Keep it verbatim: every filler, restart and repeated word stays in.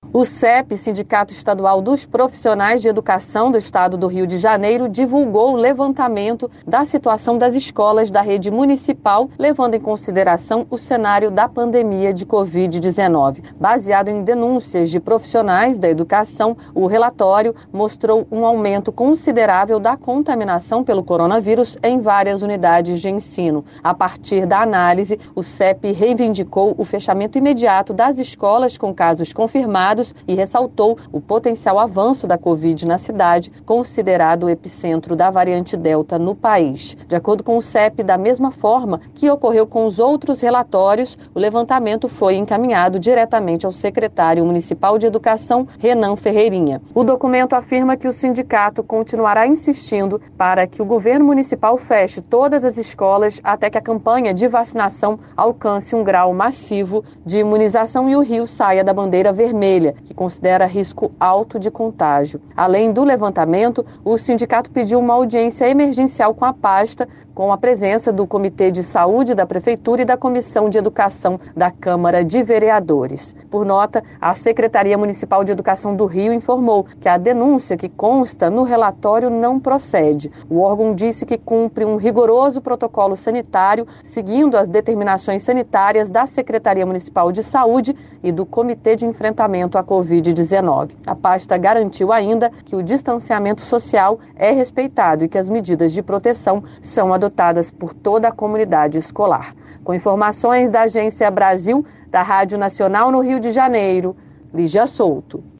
O C E P, Sindicato Estadual dos Profissionais de Educação do Estado do Rio de Janeiro, divulgou o levantamento da situação das escolas da rede municipal, levando em consideração o cenário da pandemia de covid dezenove. Baseado em denúncias de profissionais da educação, o relatório mostrou um aumento considerável da contaminação pelo coronavírus em várias unidades de ensino. A partir da análise, o C E P reivindicou o fechamento imediato das escolas com casos confirmados e ressaltou o potencial avanço da Covid na cidade, considerado o epicentro da variante Delta no país. De acordo com o C E P, da mesma forma que ocorreu com os outros relatórios, o levantamento foi encaminhado diretamente ao secretário municipal de Educação, Renan Ferreirinha. O documento afirma que o sindicato continuará insistindo para que o governo municipal feche todas as escolas até que a campanha de vacinação alcance um grau massivo de imunização e o Rio saia da bandeira vermelha, que considera risco alto de contágio. Além do levantamento, o sindicato pediu uma audiência emergencial com a pasta, com a presença do Comitê de Saúde da Prefeitura e da Comissão de Educação da Câmara de Vereadores. Por nota, a Secretaria Municipal de Educação do Rio informou que a denúncia que consta no relatório não procede. O órgão disse que cumpre um rigoroso protocolo sanitário, seguindo as determinações sanitárias da Secretaria Municipal de Saúde e do Comitê de Enfrentamento à covid dezenove. A pasta garantiu ainda que o distanciamento social é respeitado e que as medidas de proteção são adotadas por toda a comunidade escolar. Com informações da Agência Brasil, da Rádio Nacional no Rio de Janeiro, Lígia Souto.